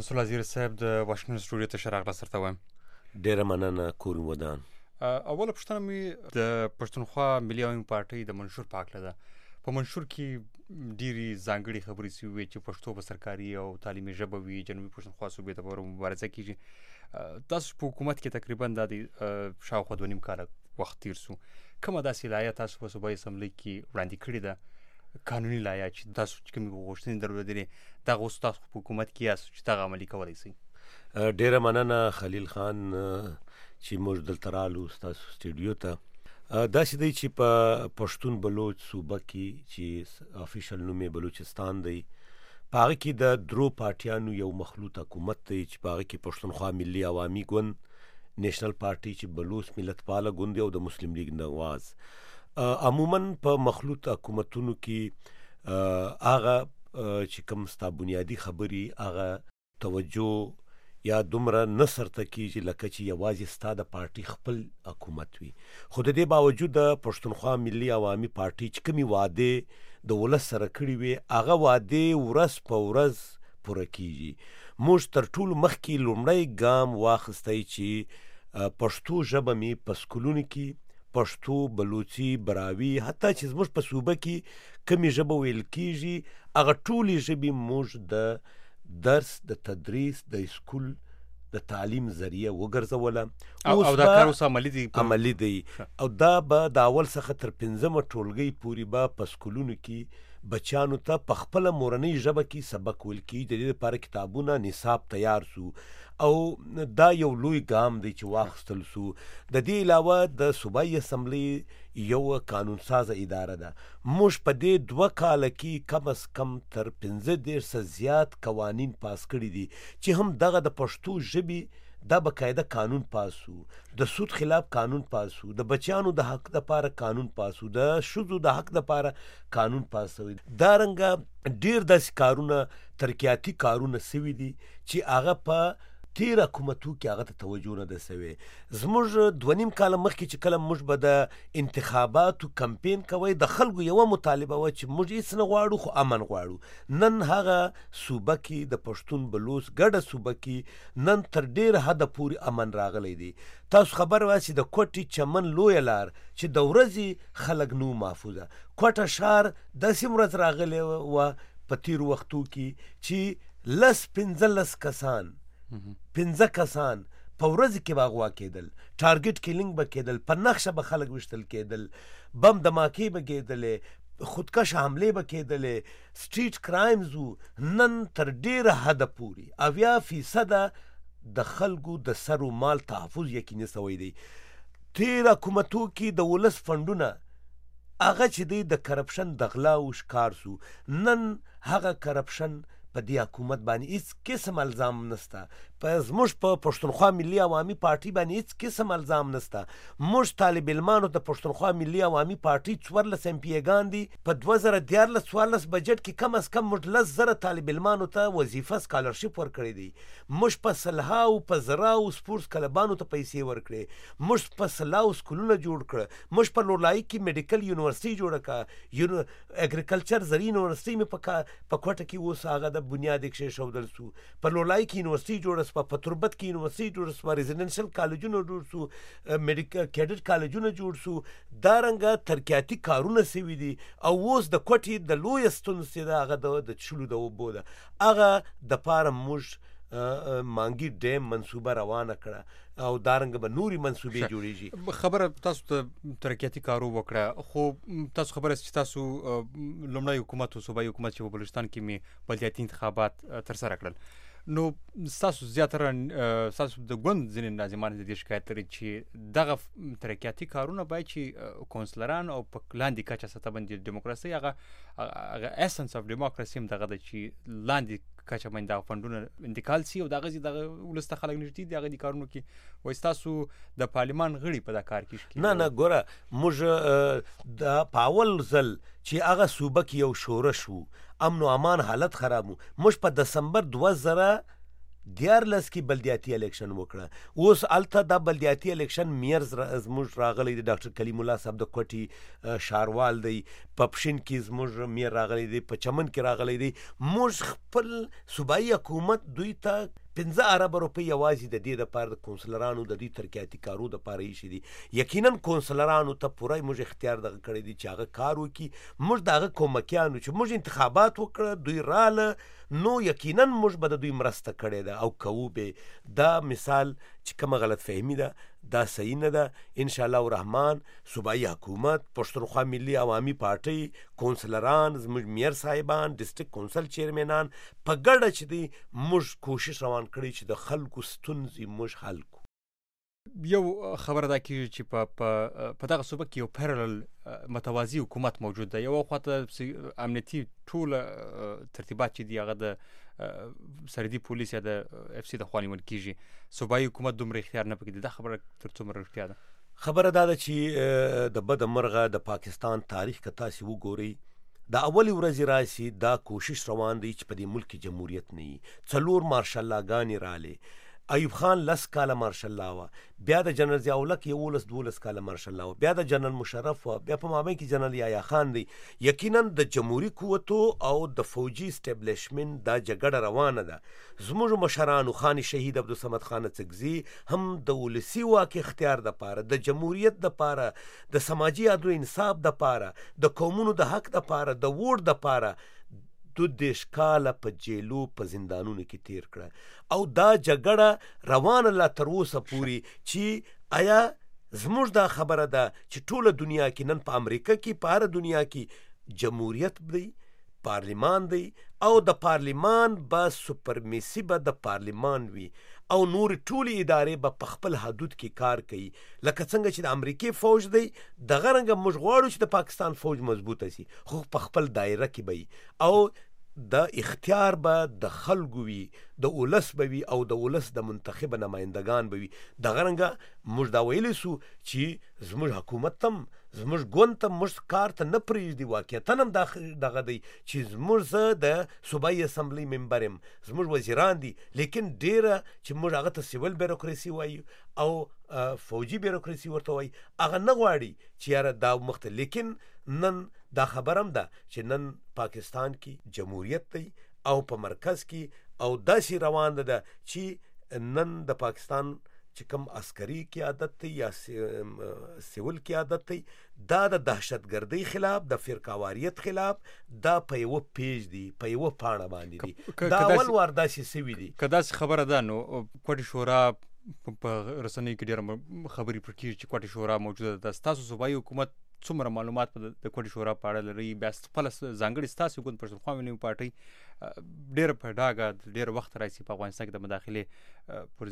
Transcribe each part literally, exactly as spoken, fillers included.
مسؤل وزیر صاحب د واشنګټن سټوډیو ته ښه راغلاست درته وایم. ډېره مننه کورن ودان. اوله پوښتنه مې د پښتونخوا ملي عوامي پارټۍ د منشور په هکله ده. په منشور کې ډېرې ځانګړې خبرې شوې وې چې پښتو به سرکاري او تعلیمي ژبه وي، جنوبي پښتونخوا صوبې ته به مبارزه کېږي. تاسو په حکومت کې تقریبا دا د شاوخوا دوه نیم کاله وخت تېر شو. کومه داسې لایحه تاسو په صوبایي اسمبلۍ کې وړاندې کړې ده، قانوني لایحه چې تاسو چې کومې غوښتنې درلودلې، دغه اوس تاسو په حکومت کې یاست چې دغه عملي کولی شئ؟ ډېره مننه خلیل خان چې موږ دلته رالو ستاسو سټوډیو ته. داسې دی چې په پښتون بلوچ صوبه کې چې افیشل نوم یې بلوچستان دی، په هغه کې د درو پارټیانو یو مخلوط حکومت دی چې په هغه کې پښتونخوا ملي عوامي ګوند، نیشنل پارټي چې بلوچ ملت پاله ګوند دی، او د مسلم لیگ نواز. عموما په مخلوط حکومتونو کې هغه چې کوم ستا بنیادي خبرې هغه توجه یا دومره نه سرته کېږي لکه چې یوازې ستا د پارټي خپل حکومت وي. خو د دې باوجود د پښتونخوا ملي عوامي پارټي چې کومې وعدې د ولس سره کړي وي، هغه وعدې ورځ په ورځ پوره کېږي. موږ تر ټولو مخکې لومړی ګام واخیستی چې پښتو ژبه مې په سکولونو کې پښتو، بلوچي، براوي، حتی چې زموږ په صوبه کې کومې ژبه ویل کېږي، هغه ټولې ژبې موږ د درس، د تدریس، د اسکول د تعلیم ذریعه وګرځوله. او دا کار اوس عملي دی عملي دی او دا به د اول څخه تر پنځمه ټولګۍ پورې به په سکولونو کې بچیانو ته په خپله مورنۍ ژبه کې سبق ویل کېږي. د دې لپاره کتابونه، نصاب تیار سو، او دا یو لوی ګام دی چې واخیستل سو. د دې علاوه د صوبایي اسمبلۍ یو قانون سازه اداره ده. موږ په دې دوه کاله کې کم از کم تر پنځه دېرش څخه زیات قوانین پاس کړي دي چې هم دغه د پښتو ژبې دا باقاعده قانون پاسو، د سود خلاف قانون پاسو، د بچیانو د حق دپاره قانون پاسو، د ښځو د حق دپاره قانون پاسوي. دا رنګه ډېر داسې کارونه، ترقیاتي کارونه سوي دي چې هغه په تیر حکومتو کې هغه ته توجه نه ده سوې. زموږ دوه نیم کاله مخکې چې کله موږ به د انتخاباتو کمپین کوی، د خلکو یوه مطالبه وه چې موږ هېڅ نه غواړو خو امن غواړو. نن هغه صوبه کې د پښتون بلوچ ګډه صوبه کې نن تر ډېر حده پورې امن راغلی دی. تاسو خبر وایاست چې د کوټې چمن لویه لار چې د ورځې خلک نو محفوظه، کوټه ښار داسې ورځ راغلی وه په تېرو وختو کې چې لس پنځلس کسان پنځه کسان په ورځ کې به اغوا کېدل، ټارګټ کیلینګ به کېدل، په نقشه به خلک ویشتل کېدل، بم دماکې به کېدلې، خودکش حملې به کېدلې، سټریټ کرایمز وو. نن تر ډېره حده پورې اویا فیصده د خلکو د سر و مال تحفظ یقیني سوی دی. تېر حکومتو کې د ولس فنډونه هغه چې دی د کرپشن د غلاو ښکار سو. نن هغه کرپشن په دې حکومت باندې هیڅ قسم الزام نسته، په زموږ په پښتونخوا ملي عوامي پارټي باندې هیڅ قسم الزام نسته. موږ طالب علمانو د پښتونخوا ملي عوامي پارټي څوارلس ایم پي ګان دي. په دوه زره دیارلس څوارلس بجټ کې کم از کم موږ لس زره طالب علمانو ته وظیفه سکالرشپ ورکړی دی. موږ په سلهاو په زراو سپورټس کلبانو ته پیسې ورکړې. موږ په سلاو سکولونه جوړ کړه. موږ په لولایي کې میډیکل یونیورسټي جوړه کړه. اګریکلچر زرعي یونیورسټي مې په کوټه کې اوس هغه د بنیاد کېښودل سو. په لولایي کې یونیورسټي جوړه سوه، په تربت کې یونیورسټي جوړه سوه، ریزیډنشل کالجونه جوړ سو، میډیکل کیډټ کالجونه جوړ سو. دا رنګه ترقیاتي کارونه سوي دي. او اوس د کوټې د لویه ستونزه چې ده هغه د څښلو د اوبو ده. هغه دپاره موږ مانګي ډیم منصوبه روانه کړه او دارنګه به نوري منصوبې جوړیږي. خبره تاسو ته ترقیاتي کارو وکړه، خو تاسو خبره چې تاسو لومړی حکومت او صوبایي حکومت چې په بلوچستان کې مې بلدیاتي انتخابات ترسره کړل، نو ستاسو زیاتره ستاسو د ګوند ځینې ناظمان د دې شکایت لري چې دغه ترقیاتي کارونه باید چې کونسلران او په لاندې کچه سطح باندې ډیموکراسي هغه هغه ایسنس اف ډیموکراسي هم دغه ده چې لاندې کچه باندې دغه فنډونه انتقال سي او دغه دغه ولس ته خلک نږدې دي هغه دې کارونو کې وایي ستاسو د پارلمان غړي په دا کار کې. نه نه ګوره، موږ د په اول ځل چې هغه صوبه کې یو شورش و، امن و امان حالت خراب و، موږ په دسمبر دوه زره دیارلس کې بلدیاتي الیکشن وکړه. اوس هلته دا بلدیاتي الیکشن میرز زموږ راغلی دی، ډاکټر کلیم الله صاحب د کوټي ښاروال دی، په پښین کې زموږ میر راغلی دی، په چمن کې راغلی دی. موږ خپل صوبایي حکومت دوی ته پنځه اربه روپۍ یوازې د دې دپاره د کونسلرانو د دوی ترقیاتي کارو دپاره ایښي دي. یقینا کونسلرانو ته پوره موږ اختیار دغه کړی دی چې هغه کار وکړي. موږ د هغه کومکیانو چې موږ انتخابات وکړه، دوی راله، نو یقینا موږ به د دوی مرسته کړې ده او کوو به. دا مثال چې کومه غلط فهمي ده دا صحیح نه ده. انشاءالله الرحمن صوبایي حکومت، پښتونخوا ملي عوامي پارټۍ، کونسلران، زموږ میر صاحبان، ډسټرکټ کونسل چیرمنان په ګډه چې دی موږ کوشش روان کړی چې د خلکو ستونزې موږ حل کړو. یو خبره دا کېږي چې په په دغه صوبه کې یو پیرلل متوازي حکومت موجود ده. یو خواته امنیتي ټول ترتیبات چې دي هغه د سرحدي پولیس یا د اف سی د خوا نیول کېږي، صوبایي حکومت دومره اختیار نه پکې دی. دا خبره تر څومره رښتیا ده؟ خبره دا ده چې د بده مرغه د پاکستان تاریخ که تاسې وګورئ، د اولې ورځې راسي دا کوشش روان دی چې په دې ملک کې جمهوریت نه وي. څلور مارشل لاګانې رالې، ایوب خان لس کاله مارشل لا وه، بیا د جنرال ضیاء الحق یولس دولس کاله مارشل لا وه، بیا د جنرال مشرف وه، بیا په مابین کې جنرال یحیی خان دی. یقینا د جمهوري قوتو او د فوجي اسټابلیشمنټ دا جګړه روانه ده. زموږ مشرانو خان شهید عبدالصمد خان اڅکزي هم د ولسي واک اختیار دپاره، د جمهوریت دپاره، د سماجي عدل و انصاف دپاره، د قومونو د حق دپاره، د ووټ دپاره دو دیش کاله په جیلو په زندانونو کې تیر کړه. او دا جګړه روانه لا تر اوسه پورې چې آیا زموږ دا خبره ده چې ټوله دنیا کې نن په امریکا کې په هره دنیا کې جمهوریت دی، پارلیمان دی، او د پارلیمان به سپرمیسي به د پارلیمان وي او نور ټولې ادارې به په خپل حدود کې کار کوي. لکه څنګه چې د امریکې فوج دی، دغه رنګه موږ غواړو چې د پاکستان فوج مضبوطه شي، خو په خپل دایره کې به وي او د اختیار به د خلکو وي، د ولس به وي او د ولس د منتخبه نمایندګان به وي. دغه رنګه موږ دا ویلی سو چې زموږ حکومت تم زموږ ګوند ته موږ کار ته نه پرېږدي. واقعیتا هم دغه دی چې زموږ زه د صوبایي اسمبلۍ ممبر یم، زموږ وزیران دي، لیکن ډېره چې موږ هغه ته سیول بیروکراسي وایو او فوجي بیروکراسي ورته وایي، هغه نه غواړي چې یاره دا مخته. لیکن نن دا خبر هم ده چې نن پاکستان کې جمهوریت دی او په مرکز کې او داسې روان ده چې نن د پاکستان چې کوم عسکري قیادت دی یا سیول قیادت دی، دا د دهشتګردۍ خلاف، د فرقهواریت خلاف، دا په یوه پیج دی، په یوه پاڼه باندې دی. دا اول وار داسې سوي دي. که داسې خبره ده نو کوټې شورا په رسنیو کې ډېره خبرې پر کېږي چې کوټې شورا موجوده ده. ستاسو صوبایي حکومت څومره معلومات په د کوټې شورا په اړه لري؟ بیا خپله ځانګړې ستاسو ګوند پښتونخوا ملي پارټۍ ډېره په ډاګه ډېر وخت راسي په افغانستان کې د مداخلې پر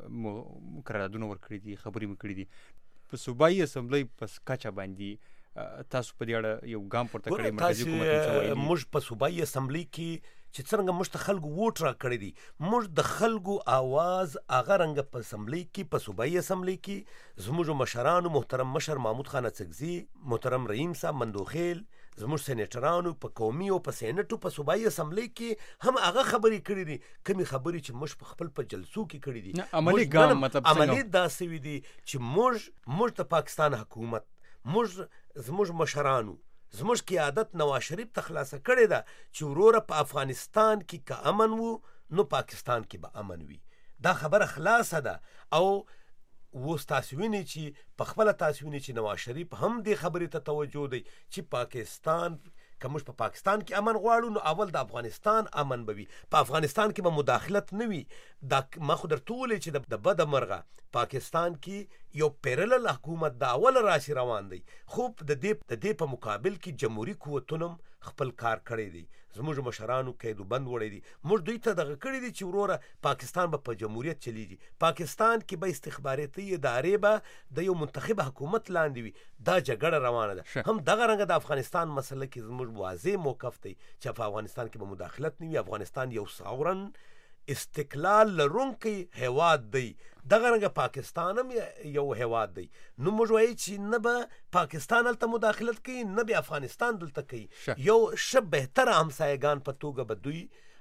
ضد قراردادونه ورکړي دي، خبرې مو کړي دي. په صوبایي اسمبلۍ په کچه باندې تاسو په دې اړه یو ګام پورته کړی؟ مرکزي حکومت موږ په صوبایي اسمبلۍ کې چې څرنګه موږ ته خلکو ووټ را کړی دی، موږ د خلکو آواز هغه رنګه په اسمبلۍ کې، په صوبایي اسمبلۍ کې زموږ مشرانو، محترم مشر محمود خان اڅکزي، محترم رحیم صاحب مندوخیل، زموږ سینیټرانو په قومي او په سینټو په صوبایي اسمبلۍ کې هم هغه خبرې کړي دي، کومې خبرې چې موږ په خپل په جلسو کې کړي دي. عملي ګام مطلب عملي دا سوي دي چې موږ موږ د پاکستان حکومت، موږ زموږ مشرانو، زموږ قیادت نواز شریف ته خلاصه کړې ده چې وروره په افغانستان کې که امن وو نو پاکستان کې به امن وي. دا خبره خلاصه ده. او اوس تاسو وینئ چې په خپله تاسو وینئ چې نواز شریف هم دې خبرې ته توجه دی چې پاکستان که موږ په پاکستان کې امن غواړو نو اول د افغانستان امن به وي. په افغانستان کې به مداخلت نه وي. دا ما خو درته وویلې چې د بده مرغه پاکستان کې یو پیرلل حکومت د اوله راشي روان دی، خو د دې د دې په مقابل کې جمهوري قوتونو خپل کار کړی دی. زموږ مشرانو قید و بند وړی دي. موږ دوی ته دغه کړي دي چې وروره پاکستان به په جمهوریت چلیږي، پاکستان کې به استخباراتي ادارې به د یو منتخب حکومت لاندې وي. دا جګړه روانه ده. هم دغه رنګه د افغانستان مسله کې زموږ واضح موقف دی چې په افغانستان کې به مداخلت نه وي. افغانستان یو ساورن استقلال لرونکی هیواد دی. دغه رنګه پاکستان هم یو هیواد دی. نو موږ وایو چې نه به پاکستان هلته مداخلت کوي، نه به افغانستان دلته کوي. یو ښه بهتره همسایګان په توګه به دوی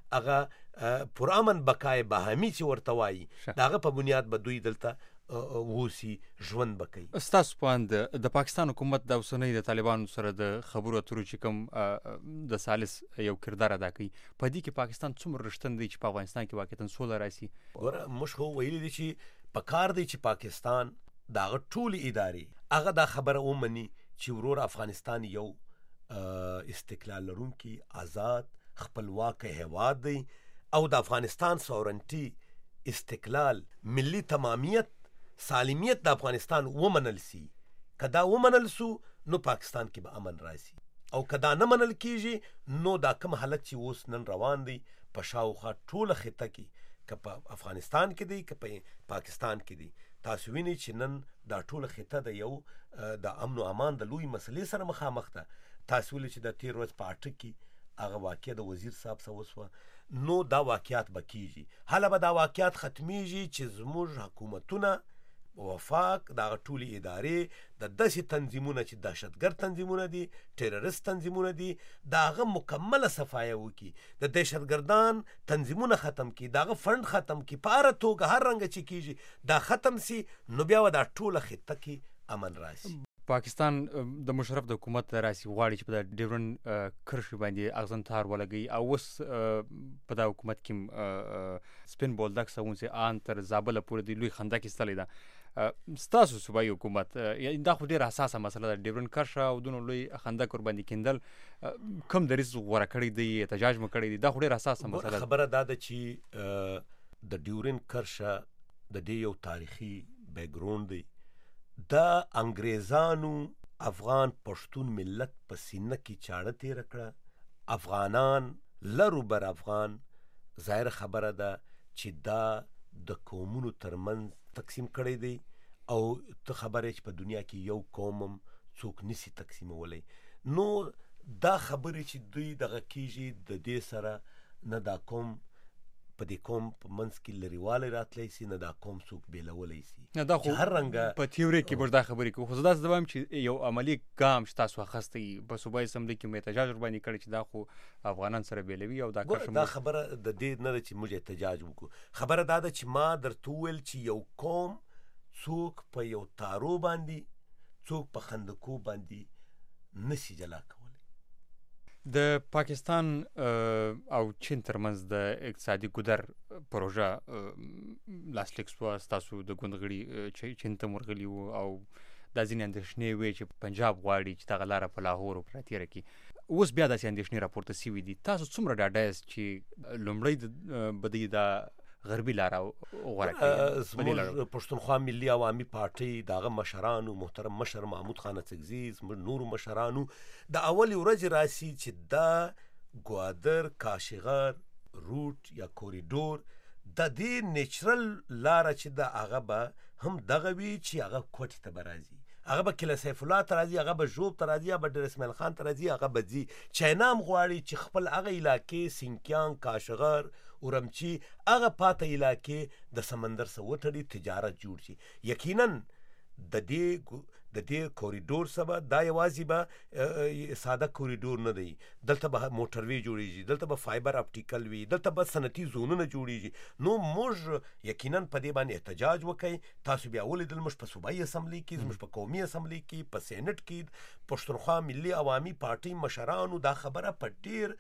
هغه پرامن بقای باهمي چې ورته وایي د هغه په بنیاد به دوی دلته ووسي ژوند به کوي. ستاسو په اند د پاکستان حکومت د اوسنۍ د طالبانو سره د خبرو اترو چې کوم د ثالث یو کردار ادا کوي په دې کې پاکستان څومره رښتین دی چې په افغانستان کې واقعا سوله راسي؟ ګوره موږ خو ویلي دي چې په کار دی چې پاکستان د هغه ټولې ادارې هغه دا خبره ومني چې ورور افغانستان یو استقلال لرونکي آزاد خپلواک هیواد دی او د افغانستان سورنټي استقلال ملي تمامیت سالمیت د افغانستان ومنل سي. که دا ومنل سو نو پاکستان کې به امن راسي او که دا نه منل کیږي نو دا کوم حالت چې اوس نن روان دی په شاوخوا ټوله خطه کې که په افغانستان کې دی که په پاکستان کې دی تاسو وینئ چې نن دا ټوله خطه د یو د امن او امان د لوی مسلې سره مخامخ ده. تاسو ویلئ چې د تیر ورځ په اټک کې هغه واقع د وزیر صاحب څه وسوه نو دا واقعیات به کیږي. هله به دا واقعیات ختمیږي چې زموږ حکومتونه وفاق دغه ټولې ادارې د داسې تنظیمونه چې دهشتګرد تنظیمونه دي ټیرریست تنظیمونه دي د هغه مکمله صفایه وکړي د دهشتګردان تنظیمونه ختم کړي د هغه فنډ ختم کړي په هره توګه هر رنګه چې کیږي دا ختم سي نو بیا به دا ټوله خطه کې امن راسي. پاکستان د مشرف د حکومت راسي غواړي چې په د ډیورنډ کرښې باندې اغزن تار ولګي او اوس په دا حکومت کې سپین بولدک سونسي آن تر زابل پورې د لوی خندا کې ستلې ده. ستاسو صوبایي حکومت دا خو ډېره حساسه مسله ده ډیورنډ کرښه او دونه لوی خندق ورباندې کیندل کوم دریځ غوره کړی دی احتجاج مو کړی دی دا خو ډېره حساسه مسله ده. خبره دا ده چې د ډیورنډ کرښه د دې یو تاریخي بیکګراوند دی. دا انګریزانو افغان پښتون ملت په سینه کې چاړه تېره کړه. افغانان لرو بر افغان ظاهر خبره ده چې دا د قومونو ترمنځ تقسیم کړی دی او ته خبرې چې په دنیا کې یو قوم هم څوک نسی تقسیمولی نو دا خبرې چې دوی دغه کیږي د دې سره نه دا قوم په دې قوم په منځ کې لرېوالی راتلی سي نه دا قوم څوک بیلولی سي. دا خو هر رنګه په تیوري کې موږ دا خبرې کوو خو زه داسې وایم چې یو عملي ګام چې تاسو اخیستی په صوبایي اسمبلۍ کې مو احتجاج ورباندې کړی چې دا خو افغانان سره بیلوي او دا دا خبره د دې نه ده چې موږ احتجاج وکړو. خبره دا ده چې ما درته وویل چې یو قوم څوک په یو تارو باندې څوک په خندقو باندې نسی جلا کولی. د پاکستان او چین ترمنځ د اقتصادي ګودر پروژه لاسلیک شوه ستاسو د ګوند غړي چین ته ورغلي وو او دا ځینې اندېښنې وې چې پنجاب غواړي چې دغه لاره په لاهور په راتېره کړي. اوس بیا داسې اندېښنې راپورته سوي دي. تاسو څومره ډاډه یاست چې لومړی به دوی دا غربي لاره غوره کړي؟ زموږ پښتونخوا ملي عوامي پارټۍ د هغه مشرانو محترم مشر محمود خان اڅکزي زموږ نورو مشرانو د اولې ورځې راسي چې دا ګوادر کاشغر روټ یا کوریډور د دې نیچرل لاره چې د هغه به هم دغه وي چې هغه کوټې ته به راځي هغه به کله سیف الله ته راځي هغه به ژوب ته راځي هغه به ډیر اسماعیل خان ته راځي هغه به ځي چاینا هم غواړي چې خپل هغه علاقې سینکیان کاشغر اورمچي هغه پاته علاقې د سمندر سره وتړي تجارت جوړ شي. یقینا د دې د دې کوریډور سبا دا یوازې به ساده کوریډور نه دی دلته به موټروي جوړیږي دلته به فایبر اپټیکل وي دلته به صنعتي زونونه جوړیږي. نو موږ یقینا په دې باندې احتجاج وکړي. تاسو بیا ولیدل موږ په صوبایي اسمبلۍ کې زموږ په قومي اسمبلۍ کې په سینټ کې پښتونخوا ملي عوامي پارټۍ مشرانو دا خبره په ډیر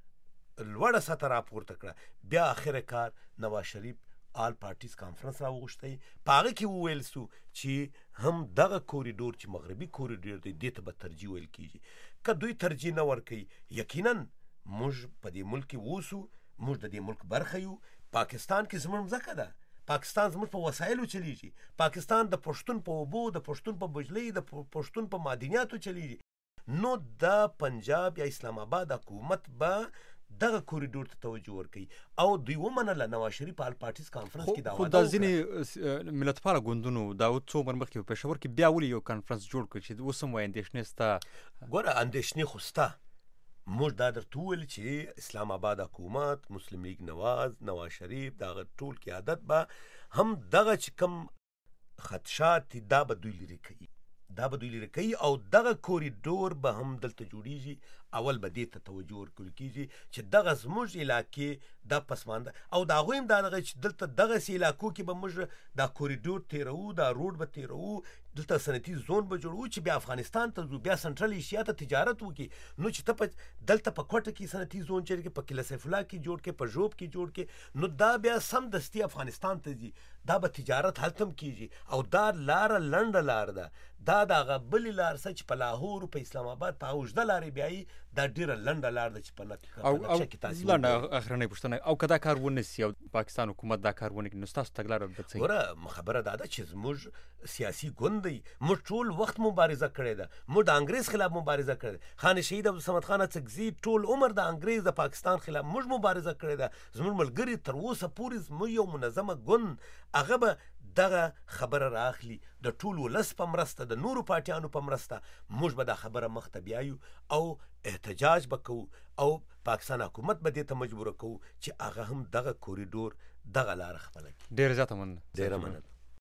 لوړه سطح راپورته کړه. بیا اخر کار نواز شریف آل پارټیز کانفرنس راوغوښتی په هغه کې وویل سو چې هم دغه کوریډور چې مغربي کوریډور دی دې ته به ترجیح ویل کیږي. که دوی ترجیح نه ورکوي یقینا موږ په دې ملک کې اوسو موږ د دې ملک برخه یو. پاکستان کې زموږ مځکه ده پاکستان زموږ په وسایلو چلیږي پاکستان د پښتون په اوبو د پښتون په بجلۍ د پښتون په معدنیاتو چلیږي. نو د پنجاب یا اسلام آباد حکومت به دغه کوریډور ته توجه ورکوي او دوی ومنله نواز شریف آل پارټیز کانفرنس کې دا خو دا ځینې ملتپاله ګوندونو دا څو عمر مخکې په پېښور کې بیا ولې یو کانفرنس جوړ کړ چې اوس هم وایي اندېښنې سته؟ ګوره اندېښنې خو سته. موږ دا درته وویل چې اسلام آباد حکومت مسلم لیگ نواز نواز شریف دغه ټول قیادت به هم دغه چې کوم خدشات دا به دوی لرې کوي دا به دوی لرې کوي او دغه کوریډور به هم دلته جوړیږي اول به دې ته توجه ورکول کېږي چې دغه زموږ علاقې دا پسمانده او د هغوی هم دا دغه چې دلته دغسې علاقو کې به موږ دا کوریډور تېروو دا روډ به تېروو دلته صنعتي زون به جوړوو چې بیا افغانستان ته ځو بیا سنټرل ایشیا ته تجارت وکړي نو چې ته په دلته په کوټه کې صنعتي زون چېرې کې په قلعه سیف الله کې جوړ کې په ژوب کې جوړ کې نو دا بیا سمدستي افغانستان ته ځي دا به تجارت هلته هم کېږي او دا لاره لنډه لار ده دا د هغه بلې لار څه چې په لاهور په اسلام آباد په هغه اوږده لارې بیایي دا ډېره لنډه لار ده چې په نقشه کې تاسې لنډه اخرنۍ پوښتنه او که دا کار ونه سي او پاکستان حکومت دا کار ونه کړي نو ستاسو تګلاره به څه وي؟ ګوره خبره دا ده چې زموږ سیاسي ګوند دی موږ ټول وخت مبارزه کړې ده موږ د انګریز خلاف مبارزه کړې ده خان شهید عبدالصمد خان اڅکزي ټول عمر د انګریز د پاکستان خلاف موږ مبارزه کړې ده زموږ ملګري تر اوسه پورې زموږ یو منظمه ګوند هغه به دغه خبره راخلي د ټول ولس په مرسته د نورو پارټیانو په مرسته موږ به دا خبره مخته بیایو او احتجاج به کوو او پاکستان حکومت به دې ته مجبوره کوو چې هغه هم دغه کوریډور دغه لاره خپله کړي. ډېره زیاته مننه. ډېره مننه.